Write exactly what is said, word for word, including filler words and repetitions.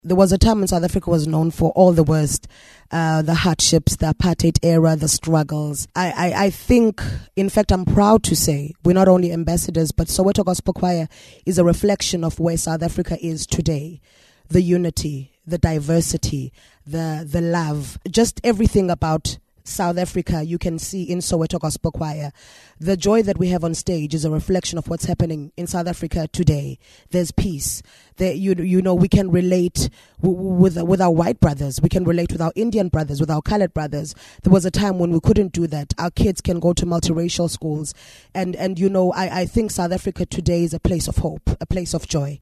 There was a time when South Africa was known for all the worst, uh, the hardships, the apartheid era, the struggles. I, I, I think, in fact, I'm proud to say we're not only ambassadors, but Soweto Gospel Choir is a reflection of where South Africa is today. The unity, the diversity, the the love, just everything about South Africa you can see in Soweto Gospel Choir. The joy that we have on stage is a reflection of what's happening in South Africa today. There's peace. There, you you know, we can relate w- with with our white brothers. We can relate with our Indian brothers, with our colored brothers. There was a time when we couldn't do that. Our kids can go to multiracial schools, and and you know, I I think South Africa today is a place of hope, a place of joy.